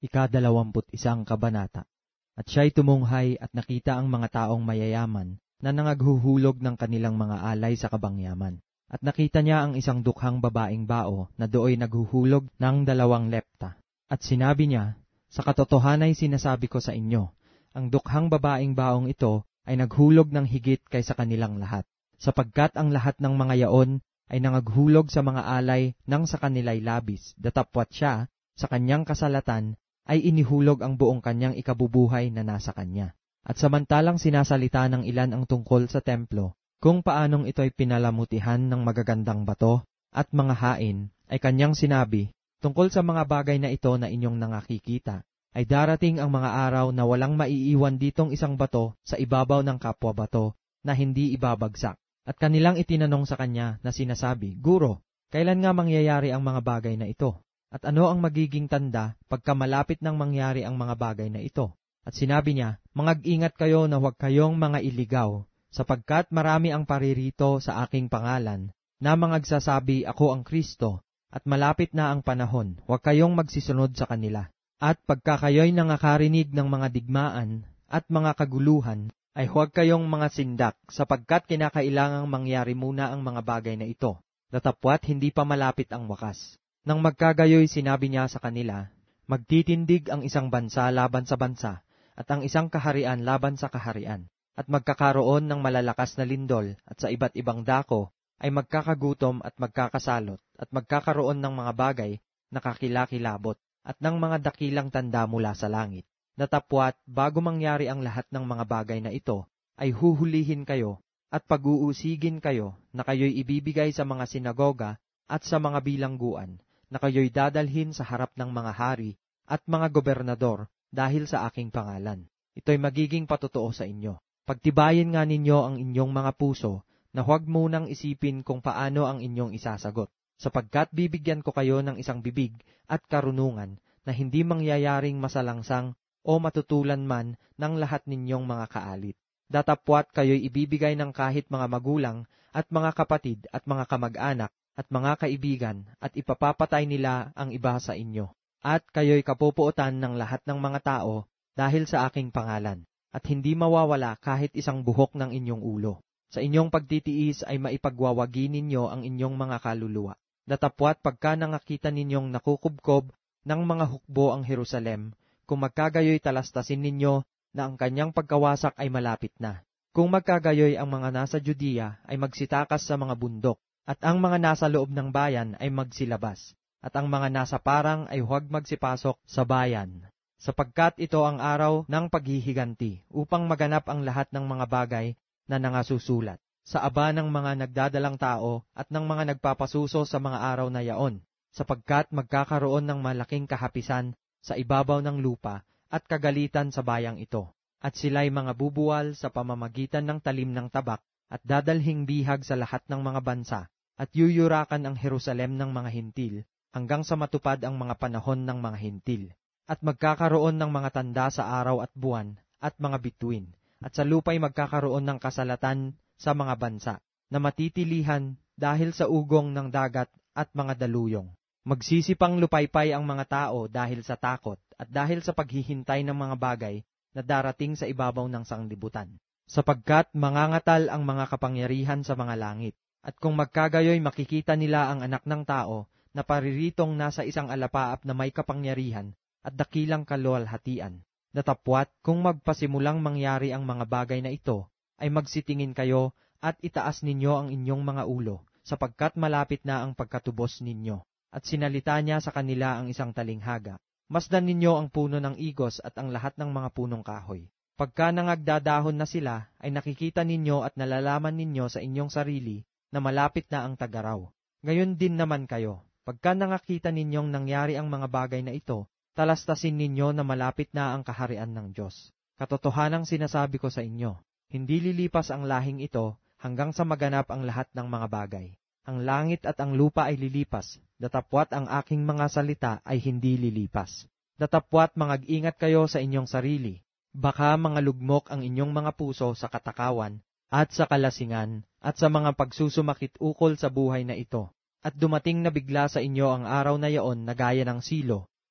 Ika-21 kabanata. At siya'y tumunghay at nakita ang mga taong mayayaman na nangaghuhulog ng kanilang mga alay sa kabangyaman. At nakita niya ang isang dukhang babaeng bao na dooy naghuhulog ng 2 lepta. At sinabi niya, sa katotohanay sinasabi ko sa inyo, ang dukhang babaeng baong ito ay naghulog ng higit kaysa kanilang lahat, sapagkat ang lahat ng mga yaon ay nangaghulog sa mga alay nang sa kanila'y labis, datapwat siya, sa kanyang kasalatan, ay inihulog ang buong kanyang ikabubuhay na nasa kanya. At samantalang sinasalita ng ilan ang tungkol sa templo, kung paanong ito'y pinalamutihan ng magagandang bato at mga hain, ay kanyang sinabi, tungkol sa mga bagay na ito na inyong nangakikita, ay darating ang mga araw na walang maiiwan ditong isang bato sa ibabaw ng kapwa bato na hindi ibabagsak. At kanilang itinanong sa kanya na sinasabi, Guro, kailan nga mangyayari ang mga bagay na ito? At ano ang magiging tanda pagka malapit nang mangyari ang mga bagay na ito? At sinabi niya, Mangag-ingat kayo na huwag kayong mga iligaw, sapagkat marami ang paririto sa aking pangalan, na mangagsasabi ako ang Kristo, at malapit na ang panahon, huwag kayong magsisunod sa kanila. At pagka kayo'y nangakarinig ng mga digmaan at mga kaguluhan, ay huwag kayong mga sindak, sapagkat kinakailangang mangyari muna ang mga bagay na ito, datapwat hindi pa malapit ang wakas. Nang magkagayoy sinabi niya sa kanila, magtitindig ang isang bansa laban sa bansa, at ang isang kaharian laban sa kaharian, at magkakaroon ng malalakas na lindol, at sa iba't ibang dako ay magkakagutom at magkakasalot, at magkakaroon ng mga bagay na kakilakilabot, at ng mga dakilang tanda mula sa langit. Datapwat, bago mangyari ang lahat ng mga bagay na ito, ay huhulihin kayo, at pag-uusigin kayo, na kayo'y ibibigay sa mga sinagoga at sa mga bilangguan, na kayo'y dadalhin sa harap ng mga hari at mga gobernador dahil sa aking pangalan. Ito'y magiging patotoo sa inyo. Pagtibayin nga ninyo ang inyong mga puso na huwag munang isipin kung paano ang inyong isasagot, sapagkat bibigyan ko kayo ng isang bibig at karunungan na hindi mangyayaring masalangsang o matutulan man ng lahat ninyong mga kaalit. Datapwat kayo'y ibibigay ng kahit mga magulang at mga kapatid at mga kamag-anak at mga kaibigan, at ipapapatay nila ang iba sa inyo. At kayo'y kapupuotan ng lahat ng mga tao dahil sa aking pangalan, at hindi mawawala kahit isang buhok ng inyong ulo. Sa inyong pagtitiis ay maipagwawagi ninyo ang inyong mga kaluluwa. Datapwat pagka nangakita ninyong nakukubkob ng mga hukbo ang Jerusalem, kung magkagayoy talastasin ninyo na ang kanyang pagkawasak ay malapit na. Kung magkagayoy ang mga nasa Judea ay magsitakas sa mga bundok, at ang mga nasa loob ng bayan ay magsilabas, at ang mga nasa parang ay huwag magsipasok sa bayan. Sapagkat ito ang araw ng paghihiganti, upang maganap ang lahat ng mga bagay na nangasusulat, sa aba ng mga nagdadalang tao at ng mga nagpapasuso sa mga araw na yaon, sapagkat magkakaroon ng malaking kahapisan sa ibabaw ng lupa at kagalitan sa bayang ito. At sila'y mga bubuwal sa pamamagitan ng talim ng tabak, at dadalhing bihag sa lahat ng mga bansa, at yuyurakan ang Jerusalem ng mga hintil, hanggang sa matupad ang mga panahon ng mga hintil. At magkakaroon ng mga tanda sa araw at buwan, at mga bituin, at sa lupa'y magkakaroon ng kasalatan sa mga bansa, na matitilihan dahil sa ugong ng dagat at mga daluyong. Magsisipang lupaypay ang mga tao dahil sa takot, at dahil sa paghihintay ng mga bagay na darating sa ibabaw ng sanglibutan. Sapagkat mangangatal ang mga kapangyarihan sa mga langit, at kung magkagayoy makikita nila ang anak ng tao na pariritong nasa isang alapaap na may kapangyarihan at dakilang kaluwalhatian. Datapwat, kung magpasimulang mangyari ang mga bagay na ito, ay magsitingin kayo at itaas ninyo ang inyong mga ulo, sapagkat malapit na ang pagkatubos ninyo. At sinalita niya sa kanila ang isang talinghaga, masdan ninyo ang puno ng igos at ang lahat ng mga punong kahoy. Pagka nangagdadahon na sila, ay nakikita ninyo at nalalaman ninyo sa inyong sarili na malapit na ang tagaraw. Ngayon din naman kayo, pagka nakakita ninyong nangyari ang mga bagay na ito, talastasin ninyo na malapit na ang kaharian ng Diyos. Katotohanang sinasabi ko sa inyo, hindi lilipas ang lahing ito hanggang sa maganap ang lahat ng mga bagay. Ang langit at ang lupa ay lilipas, datapwat ang aking mga salita ay hindi lilipas. Datapwat mangag-ingat kayo sa inyong sarili. Baka mga lugmok ang inyong mga puso sa katakawan at sa kalasingan at sa mga pagsusumakit ukol sa buhay na ito. At dumating na bigla sa inyo ang araw na yaon na gaya ng silo,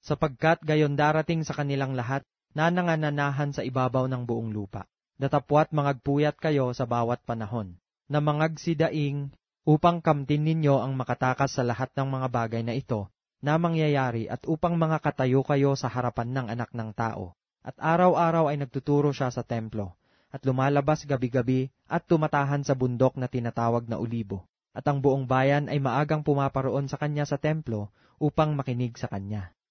sapagkat gayon darating sa kanilang lahat na nangananahan sa ibabaw ng buong lupa. Datapwat mangagpuyat kayo sa bawat panahon, na mangagsidaing upang kamtin ninyo ang makatakas sa lahat ng mga bagay na ito na mangyayari at upang mga katayo kayo sa harapan ng anak ng tao. At araw-araw ay nagtuturo siya sa templo, at lumalabas gabi-gabi at tumatahan sa bundok na tinatawag na Olibo. At ang buong bayan ay maagang pumaparoon sa kanya sa templo upang makinig sa kanya.